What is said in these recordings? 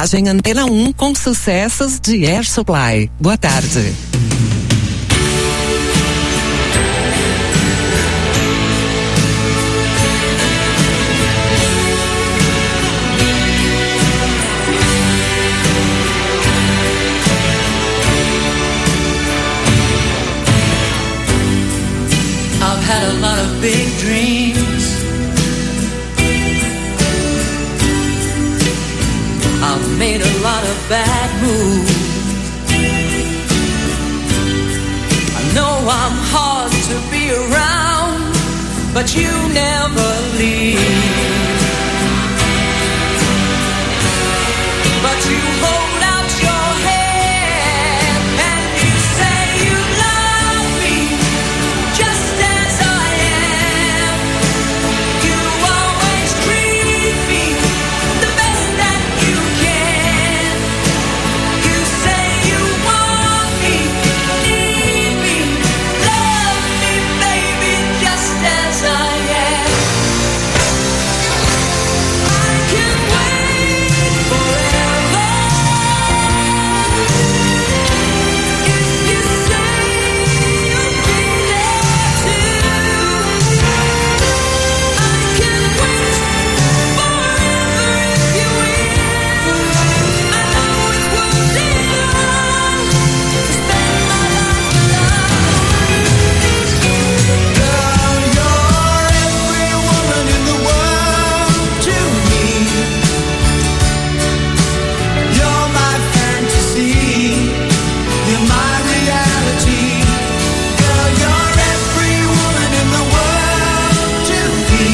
Reportagem Antena 1 com sucessos de Air Supply. Boa tarde. I've had a lot of big dreams. I've made a lot of bad moves. I know I'm hard to be around, but you never leave. But you hold out your hand and you say you love me just as I am. You always treat me the best that you can. You say you want me, need me, love me, baby, just as I am. I can wait forever if you say you'll be there too. I can wait forever if you will. I know it won't take long to spend my life alone. Girl, you're every woman in the world to me. You're my fantasy. You're my reality. Girl, you're every woman in the world to me.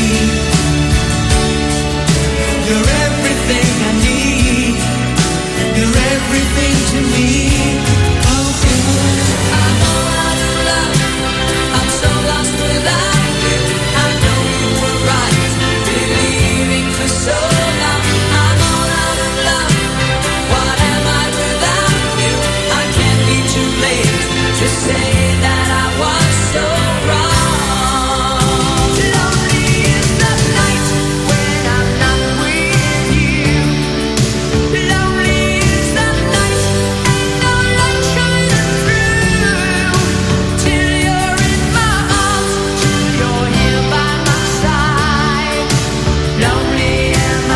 You're everything I need. You're everything to me. I'm all out of love. I'm so lost without you. I know you were right, believing for so long. I'm all out of love. What am I without you? I can't be too late to say that I was so wrong. Lonely is the night when I'm not with you. Lonely is the night, ain't no light shining through. Till you're in my arms, till you're here by my side. Lonely am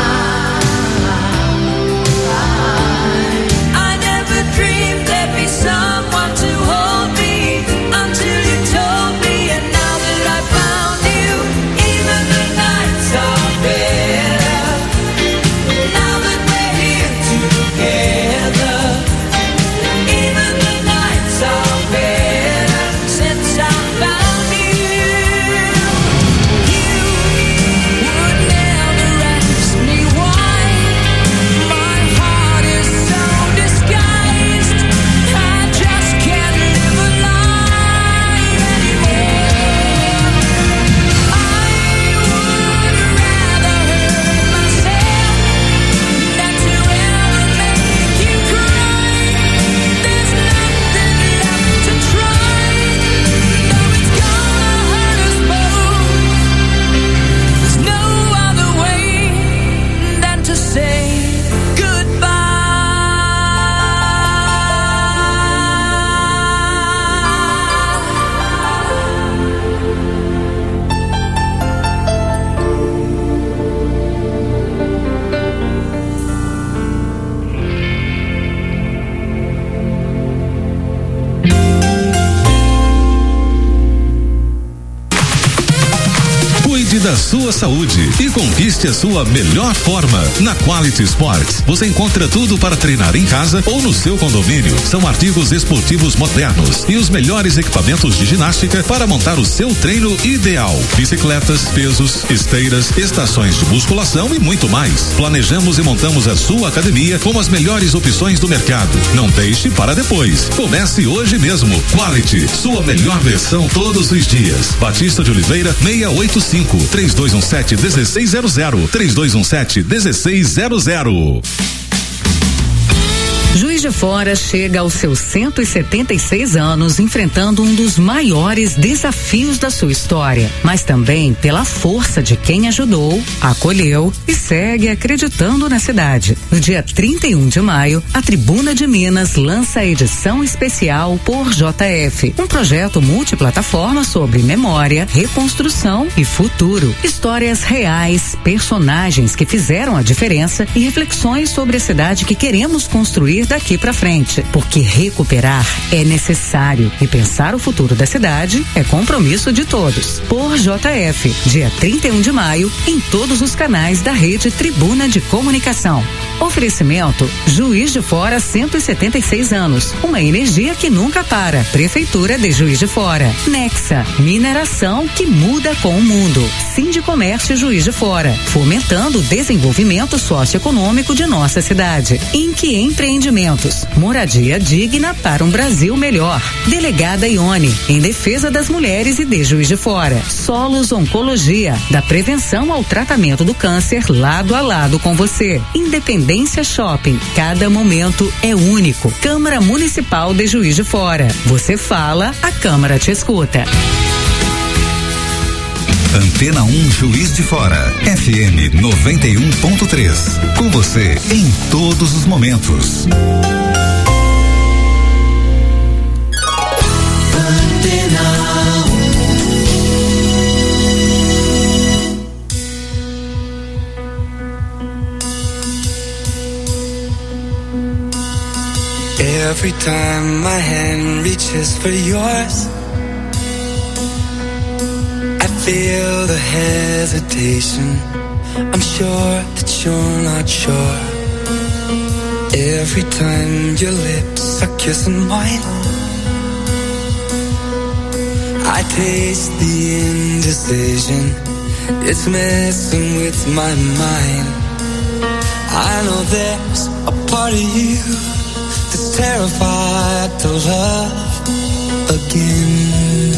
I never dreamed there'd be someone to hold me until you told me, and now that I found you, even the nights are better. Now that we're here together, even the nights are better since I found you. You would never ask me why. My heart is so disguised, I just can't live a lie anymore. I would rather hurt myself than to ever make you cry. There's nothing left to try, though it's gonna hurt us both. There's no other way than to say goodbye. Cuide da sua saúde e conquiste a sua melhor forma. Na Quality Sports, você encontra tudo para treinar em casa ou no seu condomínio. São artigos esportivos modernos e os melhores equipamentos de ginástica para montar o seu treino ideal. Bicicletas, pesos, esteiras, estações de musculação e muito mais. Planejamos e montamos a sua academia com as melhores opções do mercado. Não deixe para depois. Comece hoje mesmo. Quality, sua melhor versão todos os dias. Batista de Oliveira, 685, 3217-1600, 3217-1600. Juiz de Fora chega aos seus 176 anos enfrentando um dos maiores desafios da sua história, mas também pela força de quem ajudou, acolheu e segue acreditando na cidade. No dia 31 de maio, a Tribuna de Minas lança a edição especial Por JF, um projeto multiplataforma sobre memória, reconstrução e futuro. Histórias reais, personagens que fizeram a diferença e reflexões sobre a cidade que queremos construir daqui pra frente, porque recuperar é necessário e pensar o futuro da cidade é compromisso de todos. Por JF, dia 31 de maio, em todos os canais da rede Tribuna de Comunicação. Oferecimento Juiz de Fora 176 anos, uma energia que nunca para. Prefeitura de Juiz de Fora. Nexa, mineração que muda com o mundo. Sindicomércio Juiz de Fora, fomentando o desenvolvimento socioeconômico de nossa cidade. Inque Empreendimentos, moradia digna para um Brasil melhor. Delegada Ione, em defesa das mulheres e de Juiz de Fora. Solos Oncologia, da prevenção ao tratamento do câncer lado a lado com você. Independência Shopping, cada momento é único. Câmara Municipal de Juiz de Fora. Você fala, a Câmara te escuta. Antena 1 Juiz de Fora, FM 91.3. Com você em todos os momentos. Every time my hand reaches for yours, I feel the hesitation. I'm sure that you're not sure. Every time your lips are kissing mine, I taste the indecision. It's messing with my mind. I know there's a part of you that's terrified to love again.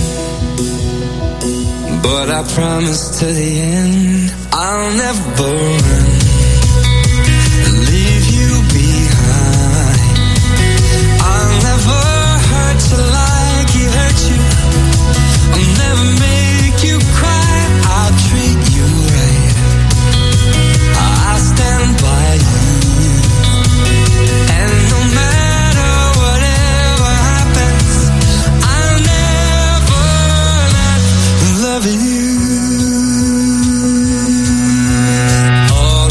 But I promise to the end, I'll never run, leave you behind. I'll never hurt you like he hurt you. I'll never make you cry. I'll treat you right. I'll stand by you. And no matter whatever happens, I'll never not love you. Oh,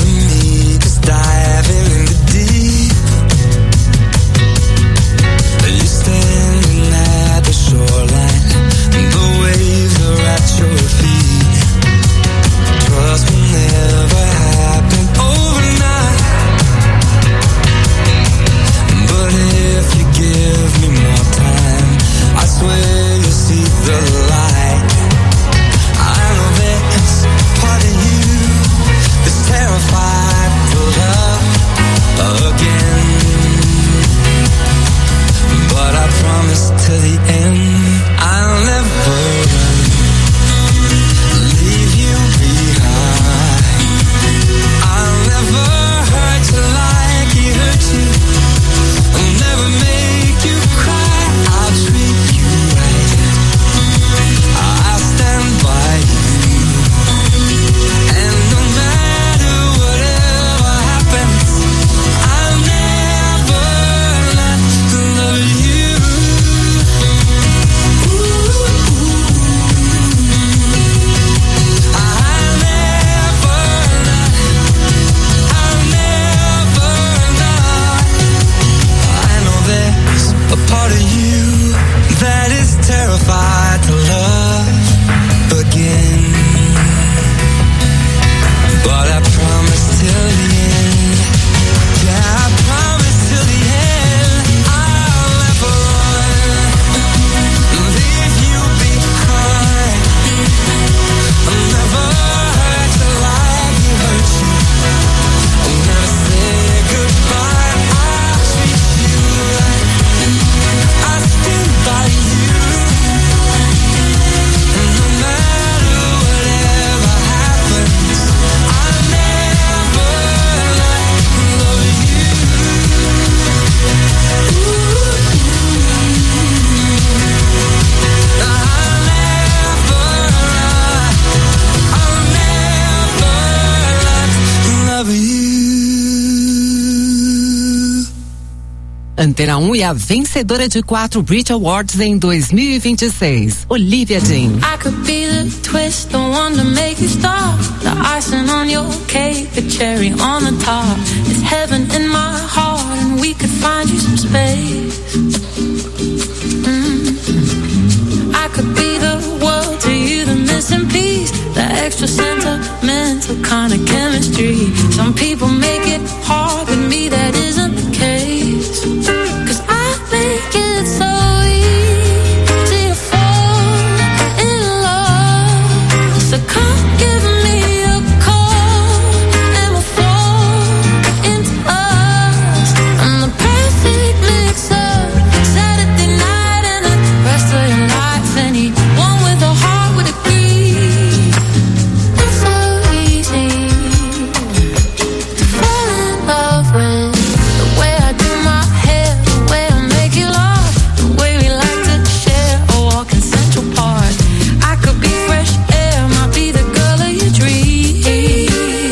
Antena 1 e a vencedora de 4 Brit Awards em 2026, Olivia Dean. I could be the twist, the one to make you stop. The icing on your cake, the cherry on the top. It's heaven in my heart, and we could find you some space. I could be the world to you, the missing piece, the extra sentimental kind of chemistry. Some people make it hard, but me that isn't the case. 'Cause I make it so easy to fall in love. So come give me a call and we'll fall into us. I'm the perfect mix-up, Saturday night and the rest of your life. Anyone with a heart would agree. It's so easy to fall in love with the way I do my hair, the way I make you laugh, the way we like to share a walk in Central Park. I could be fresh air, might be the girl of your dreams.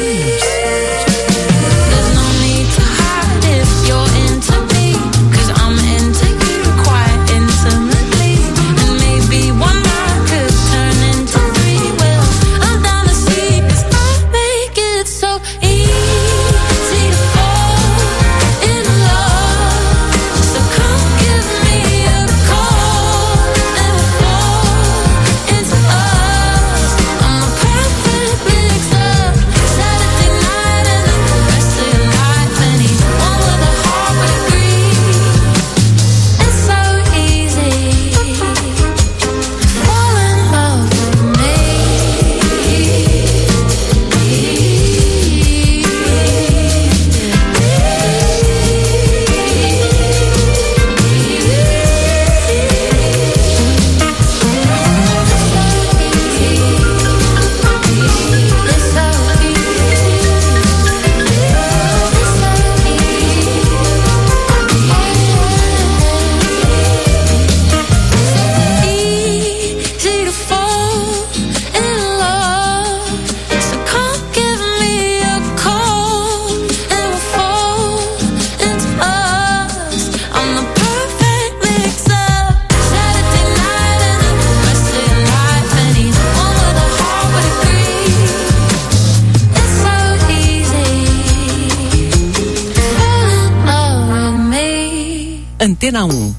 There's no need to hide if you're into me, 'cause I'm into you quite intimately. And maybe one night could turn into three. Well, I'm down to see, 'cause I make it so easy to fall in love. So come give me a call and we'll fall into us. I'm a perfect mix-up, Saturday night and the rest of your life. Anyone with a heart would agree. It's so easy to fall in love with me. Easy to fall in love. So come give me a call and we'll fall into us. I'm the perfect mix-up, Saturday night and the rest of your life. Anyone with a heart would agree. It's so easy to fall in love with me. Antena 1.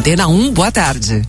Antena 1, boa tarde.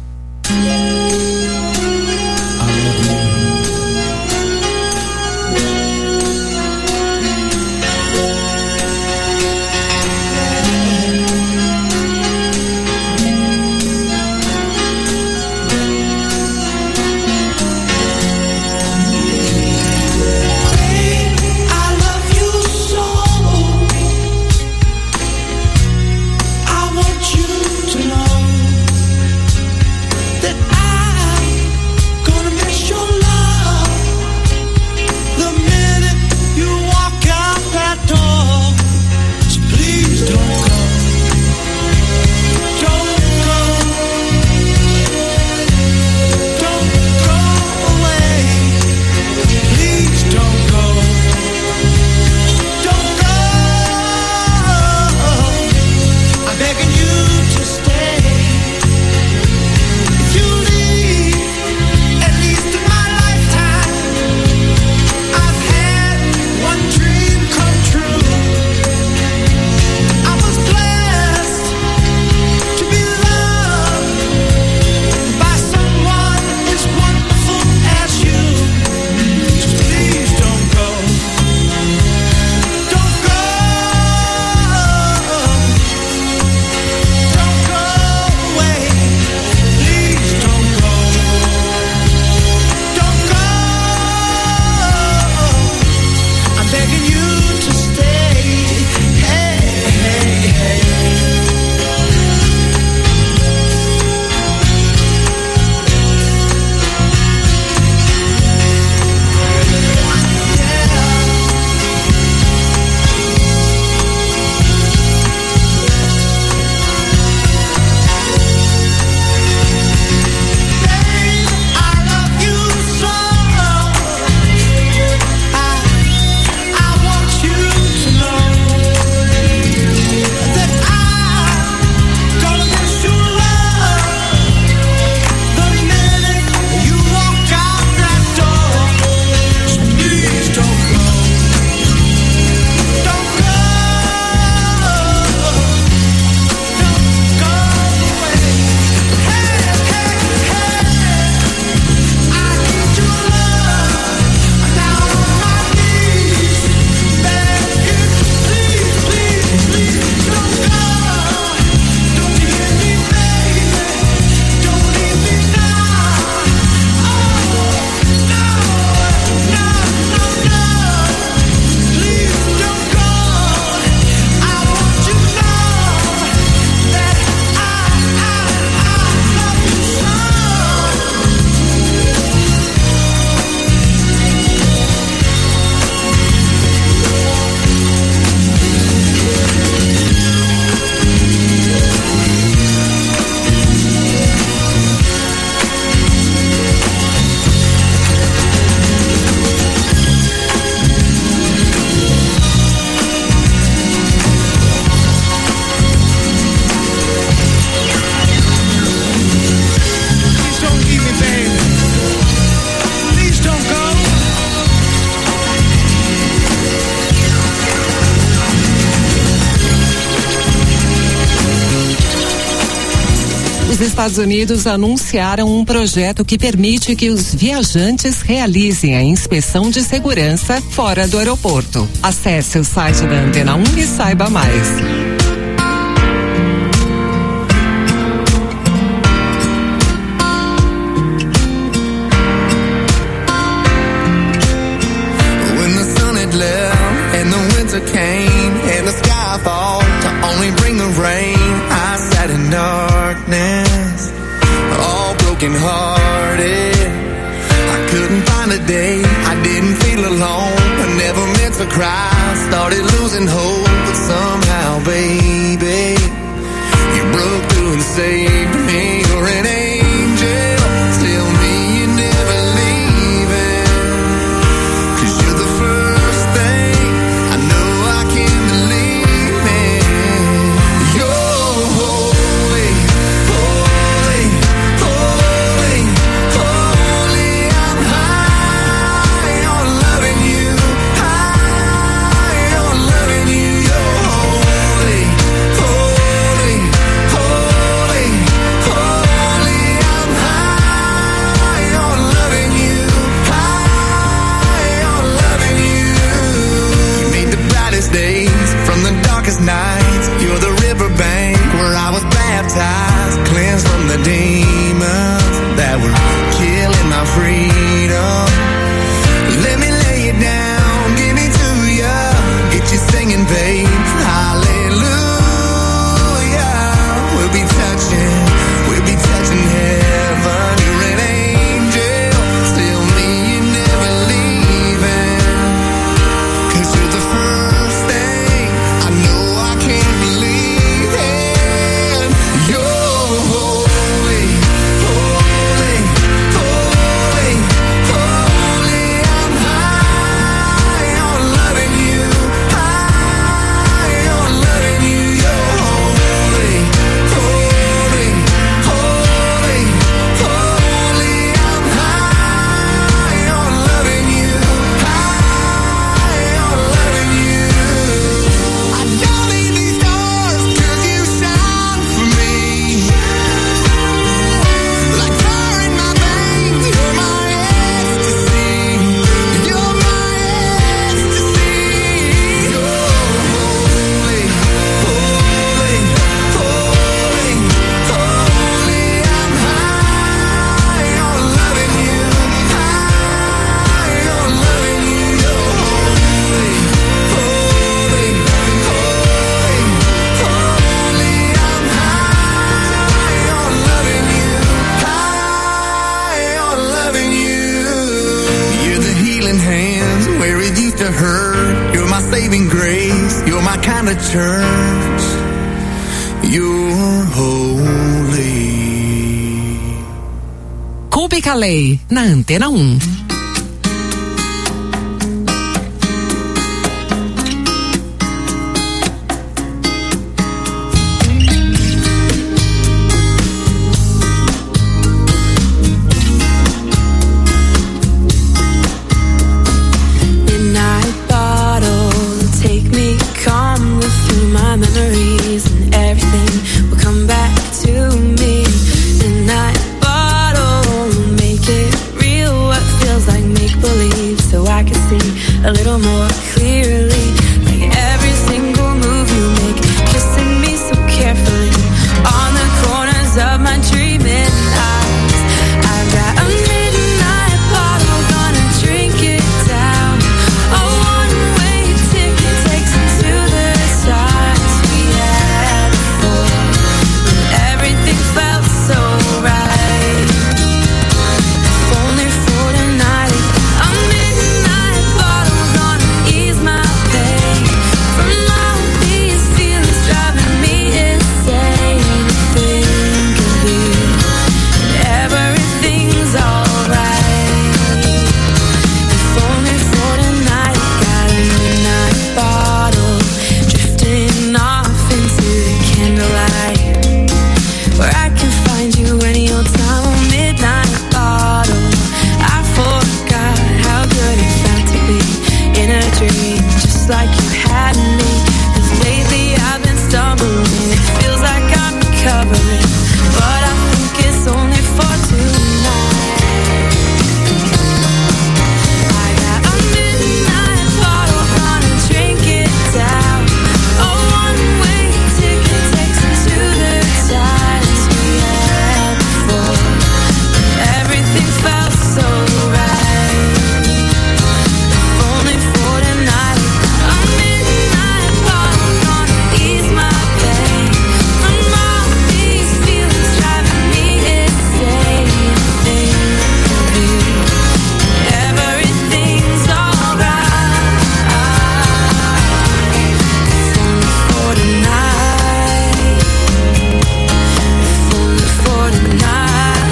Os Estados Unidos anunciaram um projeto que permite que os viajantes realizem a inspeção de segurança fora do aeroporto. Acesse o site da Antena 1 e saiba mais. Came and the sky fall to only bring the rain. I sat in darkness, all broken hearted. I couldn't find a day, I didn't feel alone. I never meant to cry, started losing hope, but somehow, baby, you broke through and saved me. You're an angel, tell me you're never leaving, 'cause you're the first thing I know I can believe in. You're holy, holy, holy, holy. I'm high on loving you, high the church, you're holy. Colby Calais, na Antena 1. Memories and everything will come back to me. Midnight bottle, make it real. What feels like make believe, so I can see a little more clearly. Like every single move you make, kissing me so carefully on the corners of my dreaming eyes. I've got a midnight bottle, gonna drink it down. A one-way ticket takes me to the side. Felt so right. If only for tonight, a midnight bottle gonna ease my pain from all these feelings driving me insane. Think of you, everything's alright. If only for tonight, got a midnight bottle drifting off into the candlelight, where I can find you any old time. A midnight bottle, I forgot how good it felt to be in a dream, just like you had me. 'Cause lately I've been stumbling, it feels like I'm recovering, but I think it's only for tonight. I got a midnight bottle, gonna drink it down. A one-way ticket takes me to the side. Everything felt so right. If only for tonight, a midnight bottle gonna ease my pain from all these feelings driving me insane. Think of you, everything's alright. If only for tonight, if only for tonight.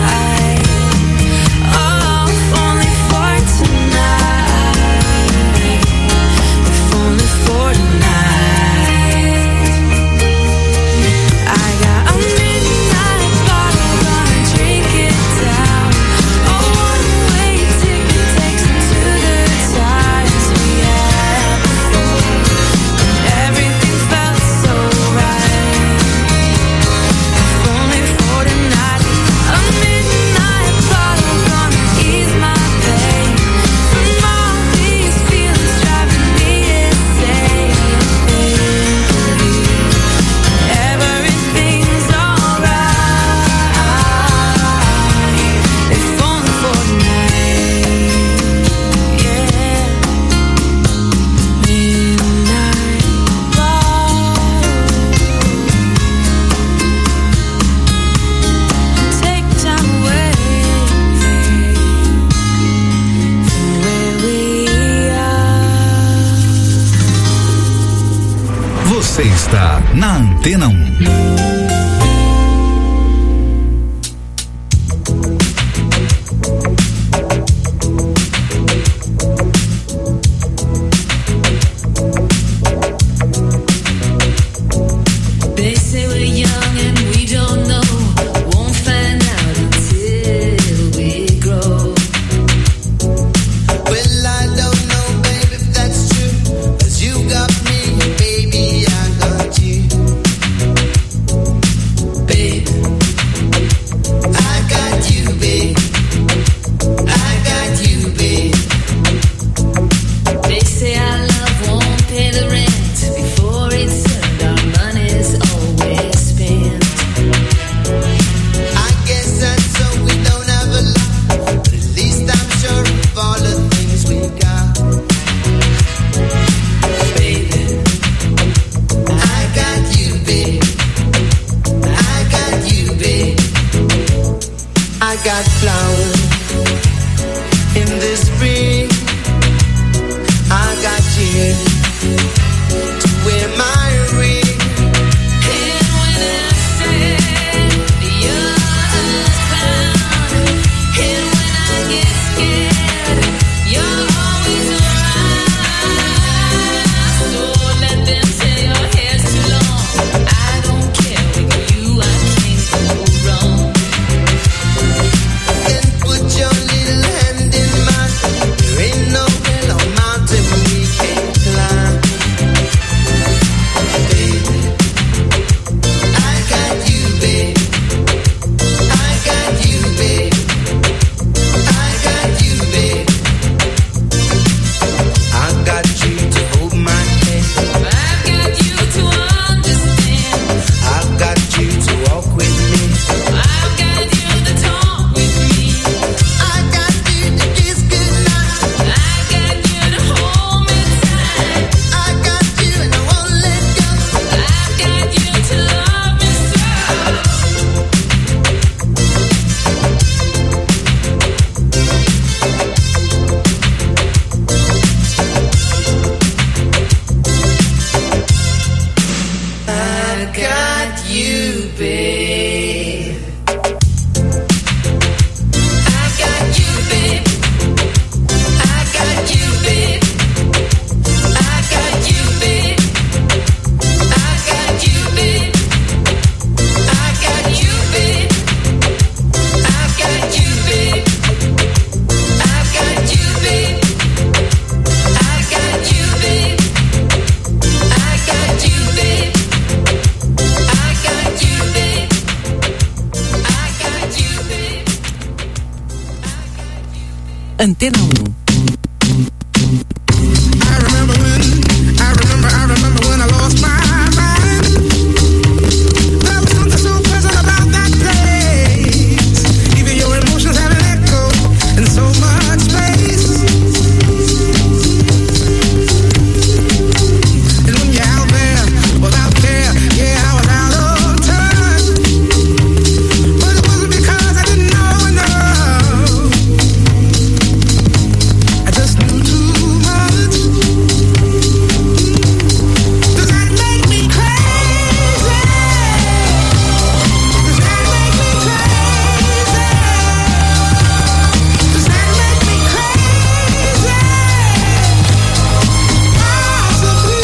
Você está na Antena 1. You got me, baby, I got you. babe. I got you, babe. I got you, babe. I got you, babe. I got you, babe. I got you, babe. I got you, babe. I got you, babe. I got you, babe. I got you, babe. I got you, babe. I got you, babe. Antena 1. I remember when I lost my mind. There was something so pleasant about that place. Even your emotions have an echo in so much space. And when you're out there without care, yeah, I was out of touch. But it wasn't because I didn't know enough. I just knew too much. Does that make me crazy? Does that make me crazy? Does that make me crazy? Possibly.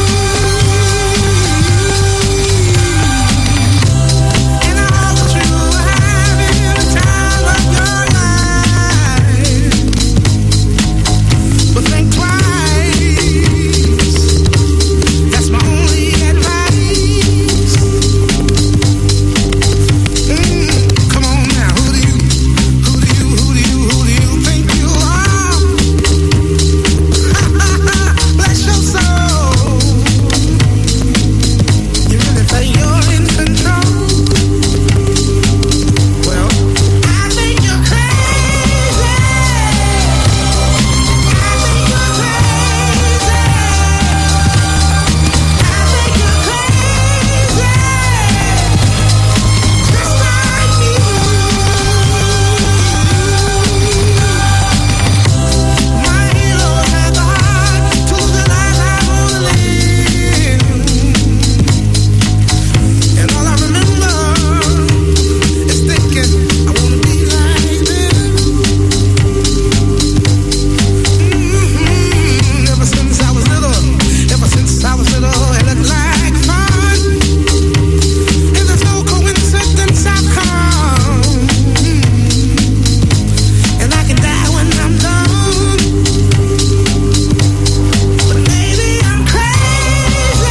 And I hope that you are having the time of your life. But think twice. That's my only advice. Come on now, who do you think you are? Bless your soul. You really think you're in control? Well, I think you're crazy. I think you're crazy. I think you're crazy. Just like me. My heroes had the heart to lose the life I wanna live. And all I remember is thinking I wanna be like them. Ever since I was little, it looked like fun. And there's no coincidence I've come. And I can die when I'm done. But maybe I'm crazy.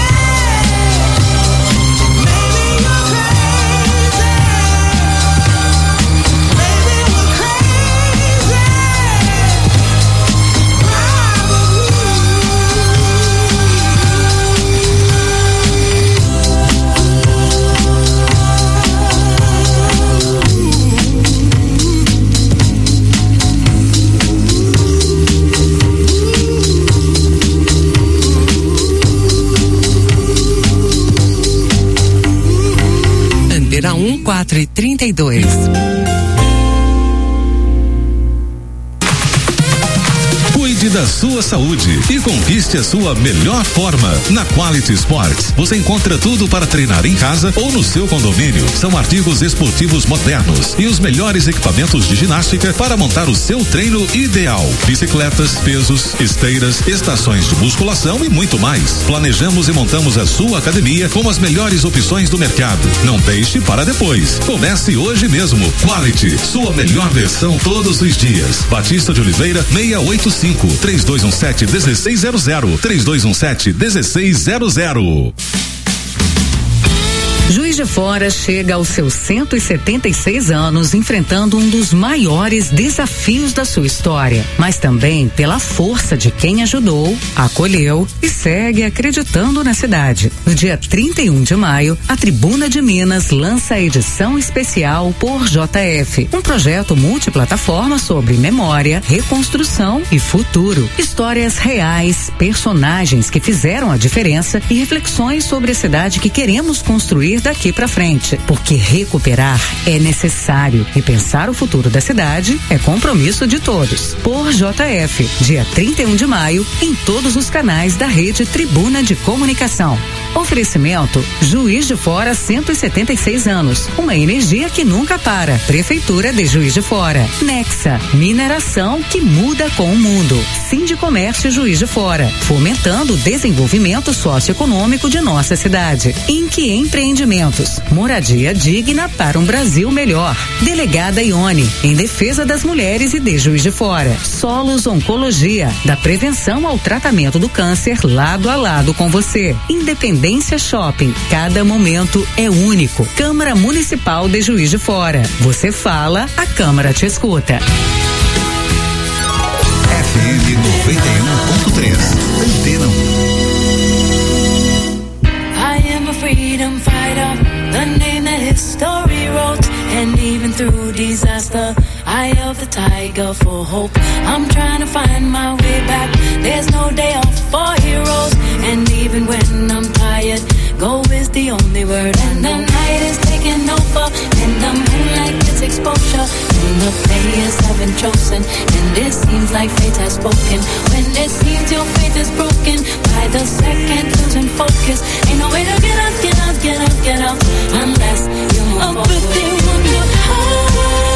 Maybe you're crazy. Maybe we're crazy. Antena 1, 4h32. Cuide da sua saúde e conquiste a sua melhor forma. Na Quality Sports, você encontra tudo para treinar em casa ou no seu condomínio. São artigos esportivos modernos e os melhores equipamentos de ginástica para montar o seu treino ideal. Bicicletas, pesos, esteiras, estações de musculação e muito mais. Planejamos e montamos a sua academia com as melhores opções do mercado. Não deixe para depois. Comece hoje mesmo. Quality, sua melhor versão todos os dias. Batista de Oliveira, 685. 3217-1600. 3217-1600. Juiz de Fora chega aos seus 176 anos enfrentando um dos maiores desafios da sua história, mas também pela força de quem ajudou, acolheu e segue acreditando na cidade. No dia 31 de maio, a Tribuna de Minas lança a edição especial Por JF, um projeto multiplataforma sobre memória, reconstrução e futuro. Histórias reais, personagens que fizeram a diferença e reflexões sobre a cidade que queremos construir daqui pra frente, porque recuperar é necessário e pensar o futuro da cidade é compromisso de todos. Por JF, dia 31 de maio, em todos os canais da rede Tribuna de Comunicação. Oferecimento Juiz de Fora 176 anos. Uma energia que nunca para. Prefeitura de Juiz de Fora. Nexa, mineração que muda com o mundo. Sindicomércio Juiz de Fora, fomentando o desenvolvimento socioeconômico de nossa cidade. Inque Empreendimentos, moradia digna para um Brasil melhor. Delegada Ione, em defesa das mulheres e de Juiz de Fora. Solos Oncologia, da prevenção ao tratamento do câncer lado a lado com você. Independência Shopping, cada momento é único. Câmara Municipal de Juiz de Fora. Você fala, a Câmara te escuta. FM 91.3, Antena 1. I am a freedom fighter, the name that history wrote. And even through disaster, eye of the tiger for hope. I'm trying to find my way back. There's no day off for heroes. And even when I'm tired, go is the only word. And the night is taking over, and the moonlight gets exposure. And the players haven't chosen, and it seems like fate has spoken. When it seems your faith is broken, by the second losing focus. Ain't no way to get up, get up, get up, get up, unless you move forward. But they wonder how.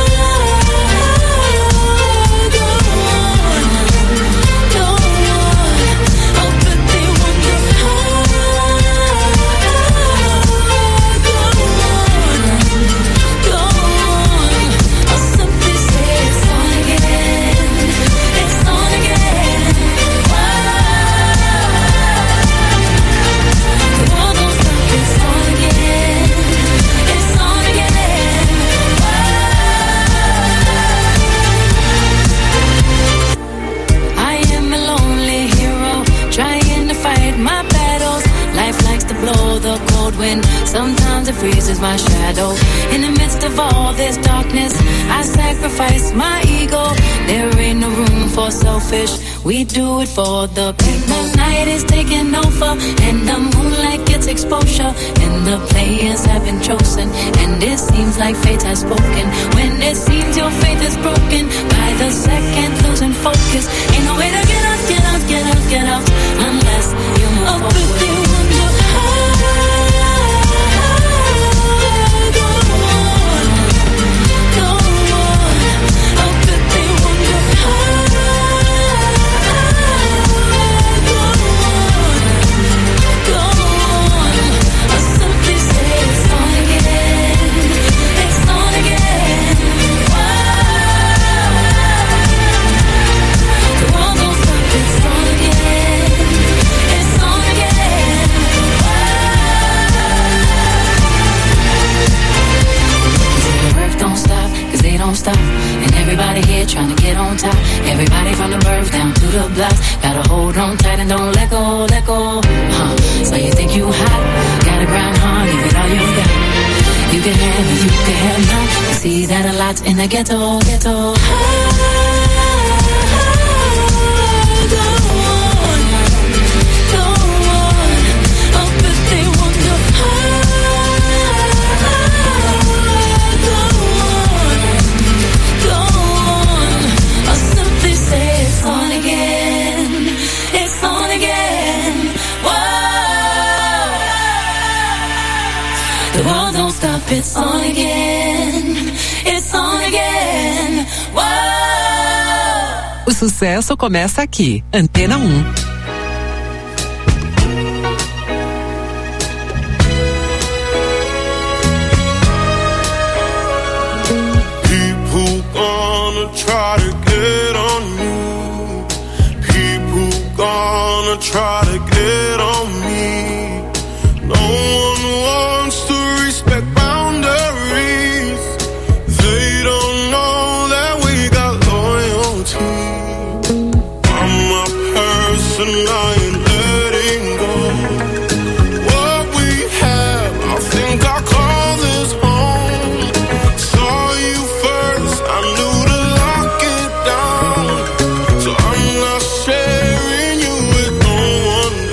Sometimes it freezes my shadow. In the midst of all this darkness, I sacrifice my ego. There ain't no room for selfish. We do it for the people. The night is taking over, and the moonlight gets exposure. And the players have been chosen, and it seems like fate has spoken. When it seems your faith is broken, by the second losing focus. Ain't no way to get up, get up, get up, get up, unless you move forward. Stop. And everybody here trying to get on top. Everybody from the birth down to the blocks. Gotta hold on tight and don't let go, let go. So you think you hot? Gotta grind hard, give it all you got. You can have it, you can have none. You see that a lot in the ghetto, ghetto. It's on again, it's on again. Wow. O sucesso começa aqui, Antena 1. People gonna try to get on you. People gonna try to get on me. No one wants to respect boundaries. They don't know that we got loyalty. I'm a person I ain't letting go. What we have, I think I call this home. Saw you first, I knew to lock it down. So I'm not sharing you with no one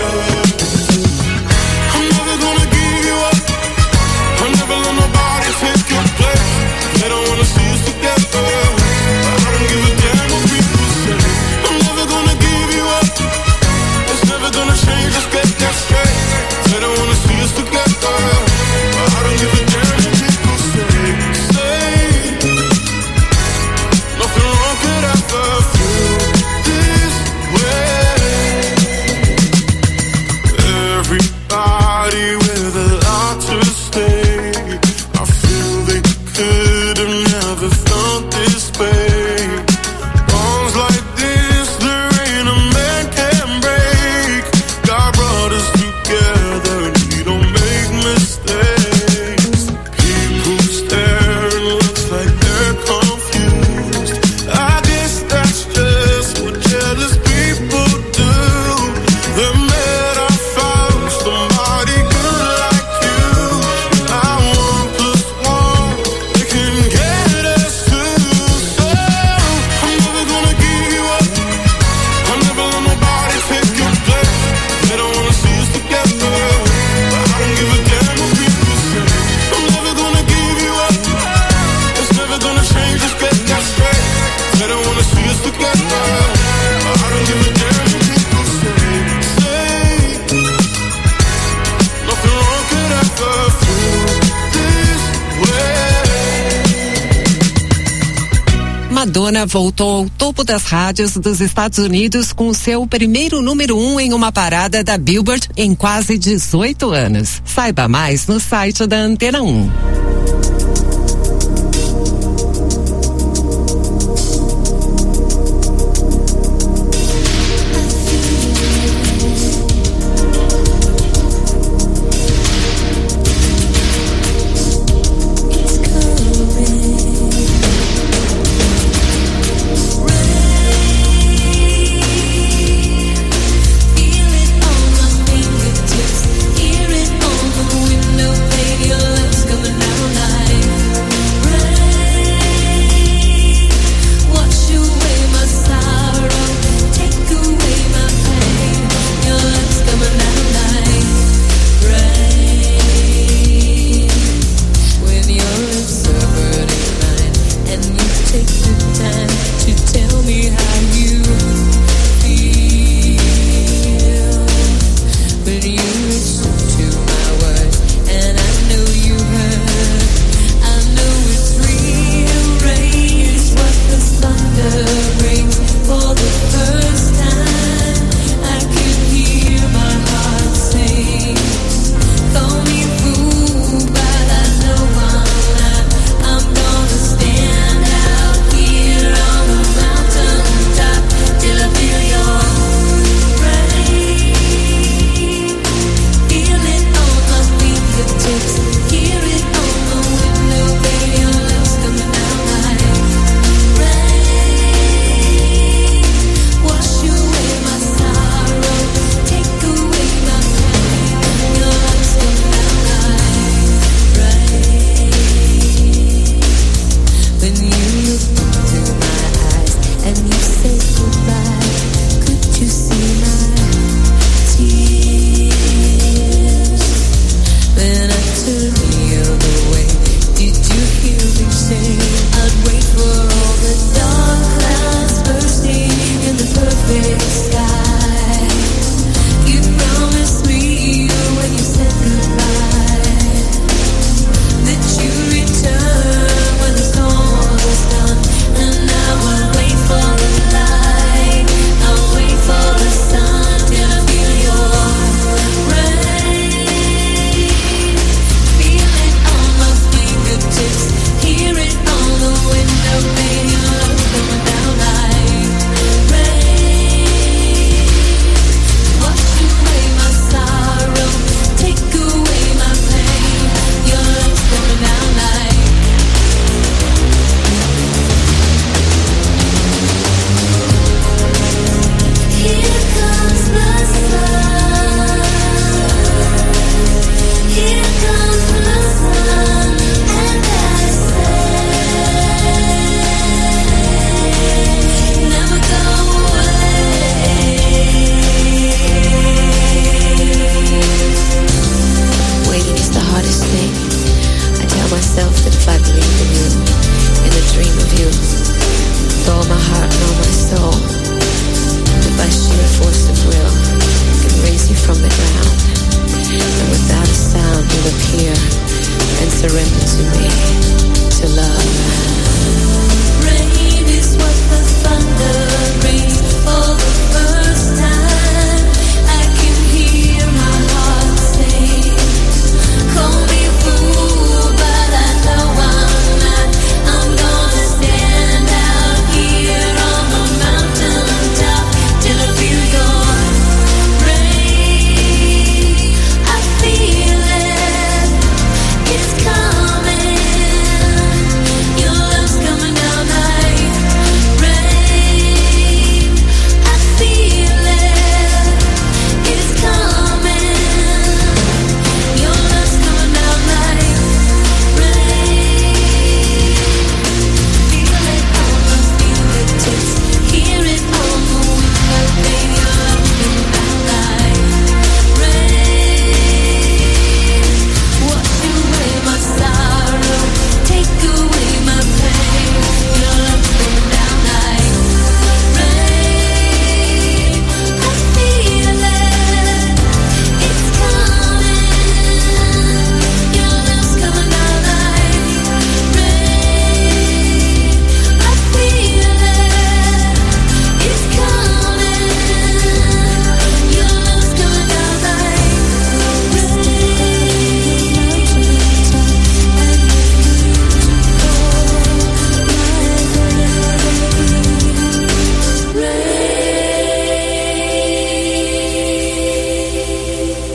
Madonna voltou ao topo das rádios dos Estados Unidos com o seu primeiro número 1 em uma parada da Billboard em quase 18 anos. Saiba mais no site da Antena 1. Hear it on the window pane, your love's coming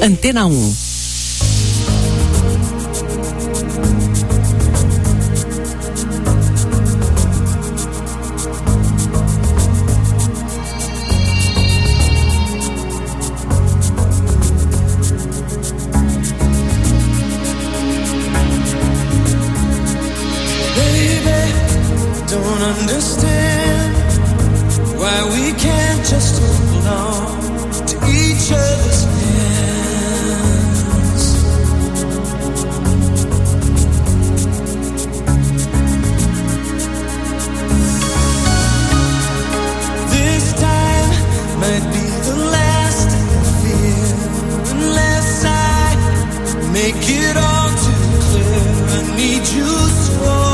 Antena 1. Understand why we can't just hold on to each other's hands. This time might be the last I feel unless I make it all too clear. I need you so.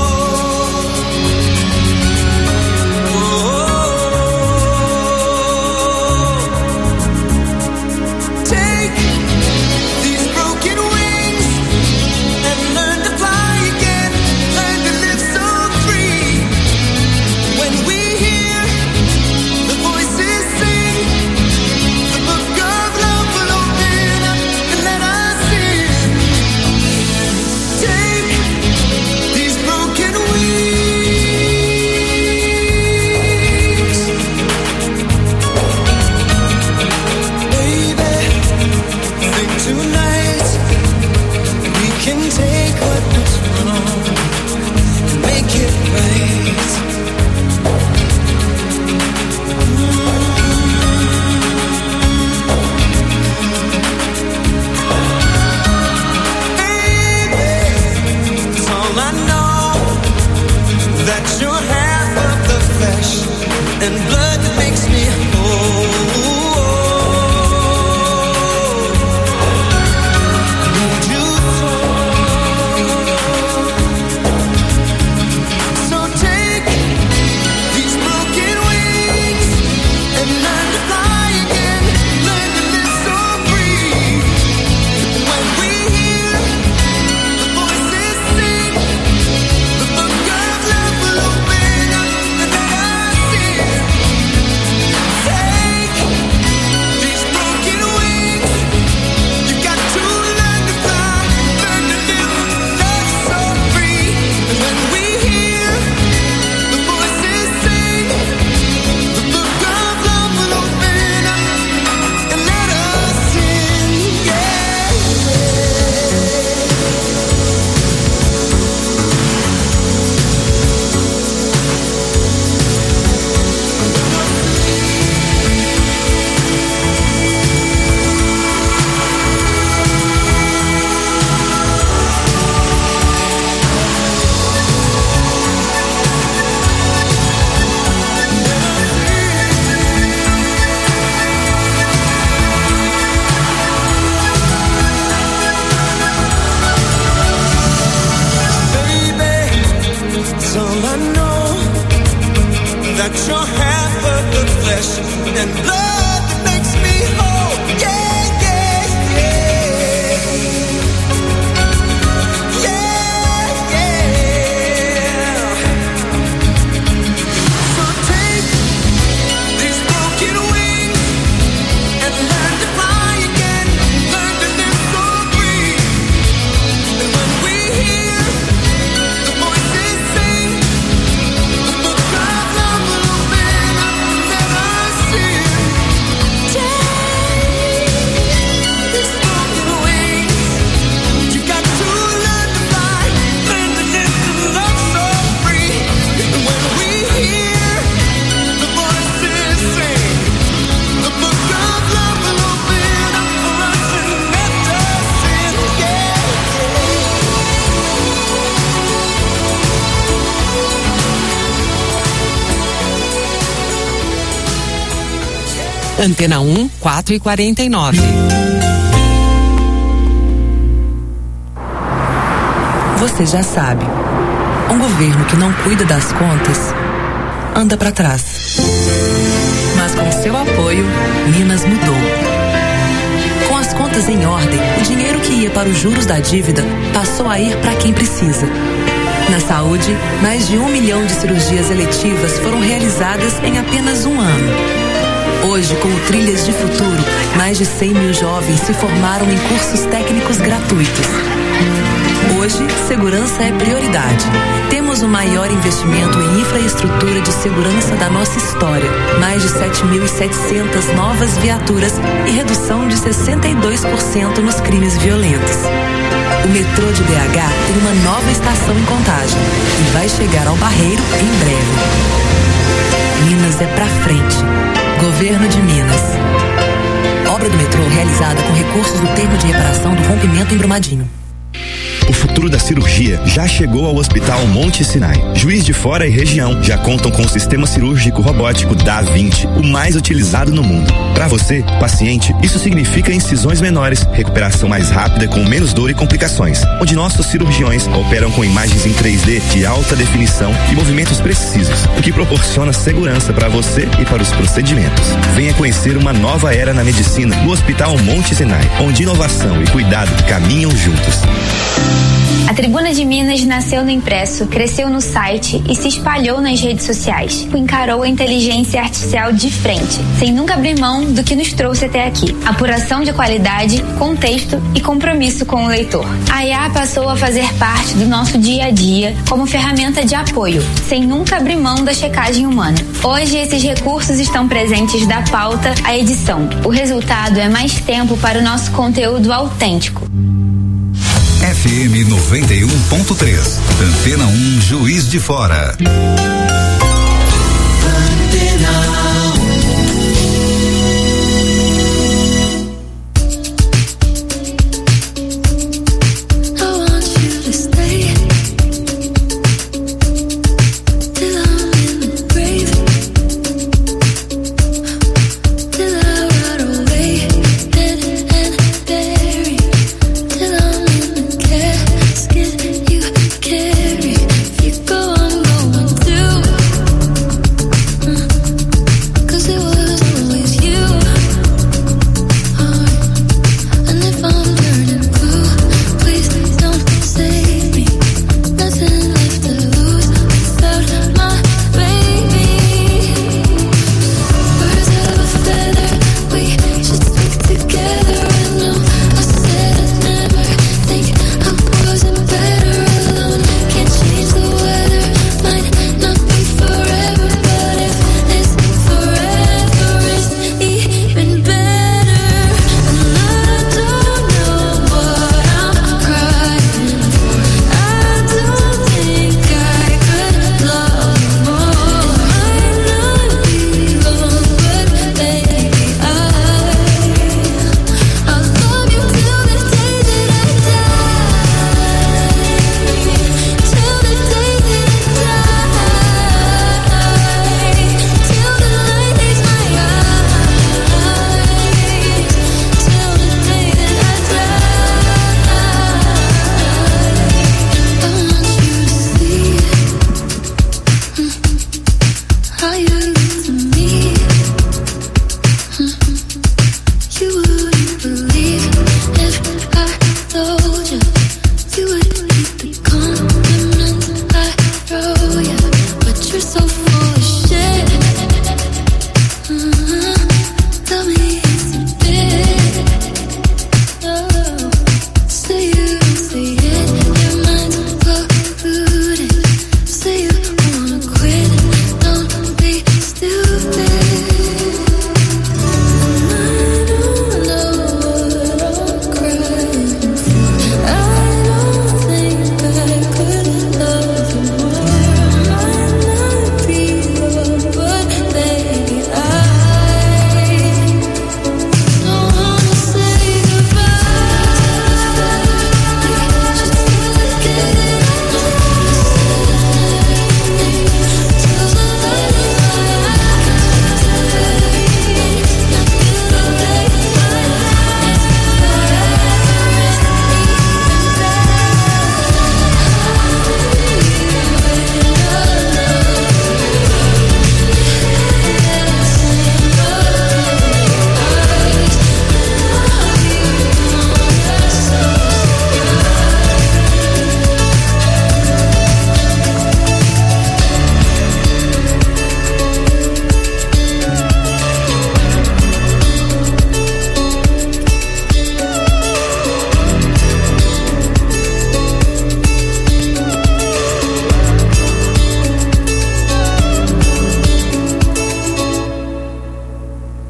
And blood that makes me whole. Need you so take these broken wings and learn to fly again. Learn to live so free. When we hear the voices sing, the book of love will open up and let us see. Take these broken wings. You got to learn to fly, learn to live, love so free. And when we hear the voices sing, the book of love will open up and let us sing. Yeah. It's all I know, that you're half of the flesh and blood that makes me whole. Yeah, yeah, yeah. Yeah, yeah. So take these broken wings and learn to fly again. Learn to live so free. And when we hear the voices sing, the book of love will open up and let us sing. Take these broken wings. You got to learn to fly, learn to live and love so free. And when we hear the voices sing, the book of love will open up for us and let us sing. Yeah. Antena 1, 4h49. Você já sabe, um governo que não cuida das contas anda pra trás. Mas com seu apoio, Minas mudou. Com as contas em ordem, o dinheiro que ia para os juros da dívida passou a ir para quem precisa. Na saúde, mais de 1 milhão de cirurgias eletivas foram realizadas em apenas um ano. Hoje, com o Trilhas de Futuro, mais de 100 mil jovens se formaram em cursos técnicos gratuitos. Hoje, segurança é prioridade. Temos o maior investimento em infraestrutura de segurança da nossa história. Mais de 7.700 novas viaturas e redução de 62% nos crimes violentos. O metrô de BH tem uma nova estação em Contagem e vai chegar ao Barreiro em breve. Minas é pra frente. Governo de Minas. Obra do metrô realizada com recursos do termo de reparação do rompimento em Brumadinho. O futuro da cirurgia já chegou ao Hospital Monte Sinai. Juiz de Fora e região já contam com o sistema cirúrgico robótico Da-Vinci, o mais utilizado no mundo. Para você, paciente, isso significa incisões menores, recuperação mais rápida com menos dor e complicações, onde nossos cirurgiões operam com imagens em 3D de alta definição e movimentos precisos, o que proporciona segurança para você e para os procedimentos. Venha conhecer uma nova era na medicina no Hospital Monte Sinai, onde inovação e cuidado caminham juntos. A Tribuna de Minas nasceu no impresso, cresceu no site e se espalhou nas redes sociais. Encarou a inteligência artificial de frente, sem nunca abrir mão do que nos trouxe até aqui. Apuração de qualidade, contexto e compromisso com o leitor. A IA passou a fazer parte do nosso dia a dia como ferramenta de apoio, sem nunca abrir mão da checagem humana. Hoje, esses recursos estão presentes da pauta à edição. O resultado é mais tempo para o nosso conteúdo autêntico. FM 91.3. Antena 1 Juiz de Fora. Carry, you go, I'm going through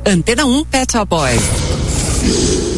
Antena 1 Pet Shop Boys.